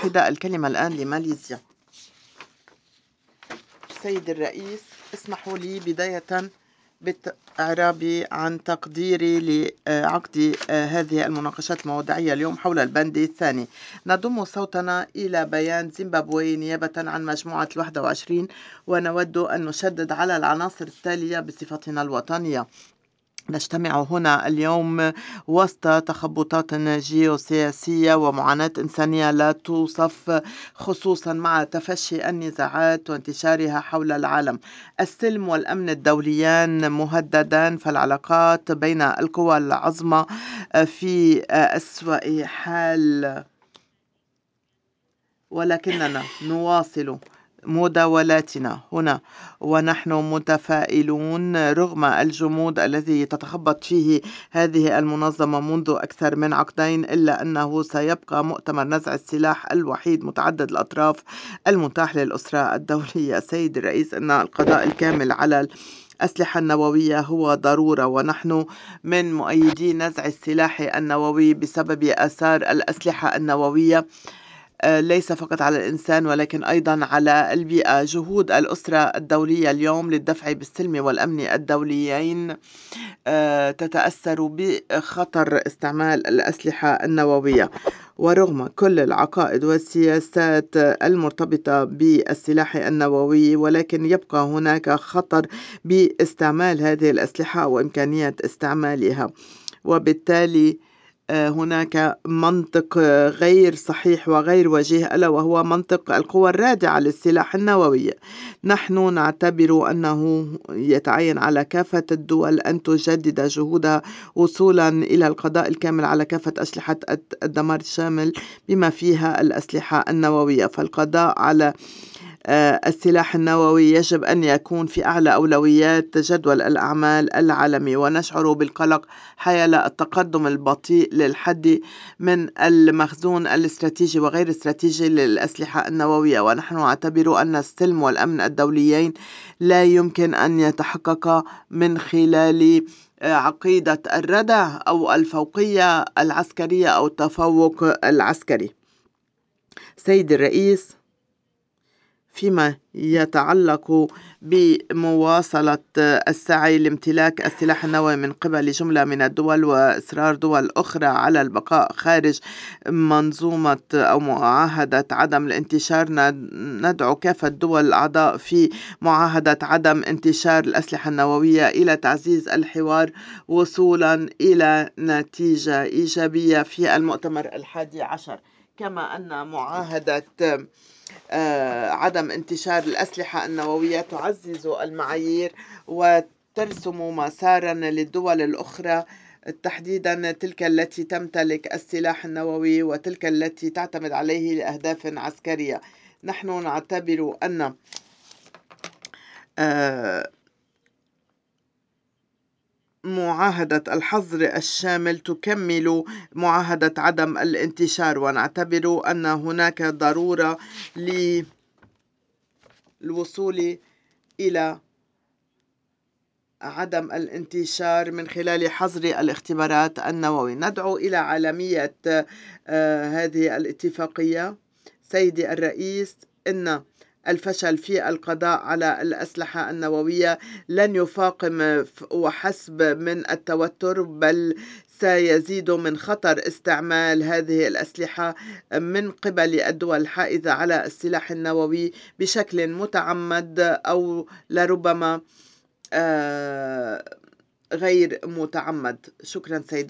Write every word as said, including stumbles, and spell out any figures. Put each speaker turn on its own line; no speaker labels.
المتحدة. الكلمة الآن لماليزيا. سيد الرئيس، اسمحوا لي بداية بالإعراب عن تقديري لعقد هذه المناقشات الموضوعية اليوم حول البند الثاني. نضم صوتنا إلى بيان زيمبابوي نيابة عن مجموعة الواحد وعشرين، ونود أن نشدد على العناصر التالية بصفتنا الوطنية. نجتمع هنا اليوم وسط تخبطات جيوسياسية ومعاناة إنسانية لا توصف، خصوصا مع تفشي النزاعات وانتشارها حول العالم. السلم والأمن الدوليان مهددان، فالعلاقات بين القوى العظمى في أسوأ حال، ولكننا نواصل مداولاتنا هنا ونحن متفائلون رغم الجمود الذي تتخبط فيه هذه المنظمة منذ أكثر من عقدين، إلا أنه سيبقى مؤتمر نزع السلاح الوحيد متعدد الأطراف المتاح للأسرة الدولية. سيد الرئيس، أن القضاء الكامل على الأسلحة النووية هو ضرورة، ونحن من مؤيدي نزع السلاح النووي بسبب آثار الأسلحة النووية ليس فقط على الإنسان ولكن أيضا على البيئة. جهود الأسرة الدولية اليوم للدفع بالسلم والأمن الدوليين تتأثر بخطر استعمال الأسلحة النووية، ورغم كل العقائد والسياسات المرتبطة بالسلاح النووي، ولكن يبقى هناك خطر باستعمال هذه الأسلحة وإمكانية استعمالها، وبالتالي هناك منطق غير صحيح وغير وجيه، ألا وهو منطق القوى الرادعة للسلاح النووي. نحن نعتبر أنه يتعين على كافة الدول أن تجدد جهودها وصولا إلى القضاء الكامل على كافة أسلحة الدمار الشامل بما فيها الأسلحة النووية. فالقضاء على السلاح النووي يجب أن يكون في أعلى أولويات جدول الأعمال العالمي، ونشعر بالقلق حيال التقدم البطيء للحد من المخزون الاستراتيجي وغير الاستراتيجي للأسلحة النووية. ونحن نعتبر أن السلم والأمن الدوليين لا يمكن أن يتحقق من خلال عقيدة الردع أو الفوقية العسكرية أو التفوق العسكري. سيد الرئيس، فيما يتعلق بمواصلة السعي لامتلاك السلاح النووي من قبل جملة من الدول وإصرار دول أخرى على البقاء خارج منظومة أو معاهدة عدم الانتشار، ندعو كافة الدول الأعضاء في معاهدة عدم انتشار الأسلحة النووية إلى تعزيز الحوار وصولا إلى نتيجة إيجابية في المؤتمر الحادي عشر، كما أن معاهدة آه عدم انتشار الأسلحة النووية تعزز المعايير وترسم مسارا للدول الأخرى، تحديدا تلك التي تمتلك السلاح النووي وتلك التي تعتمد عليه لأهداف عسكرية. نحن نعتبر أن آه معاهدة الحظر الشامل تكمل معاهدة عدم الانتشار، ونعتبر أن هناك ضرورة للوصول إلى عدم الانتشار من خلال حظر الاختبارات النووي. ندعو إلى عالمية آه هذه الاتفاقية. سيدي الرئيس، إن الفشل في القضاء على الأسلحة النووية لن يفاقم وحسب من التوتر، بل سيزيد من خطر استعمال هذه الأسلحة من قبل الدول الحائزة على السلاح النووي بشكل متعمد أو لربما آه غير متعمد. شكرا سيدي.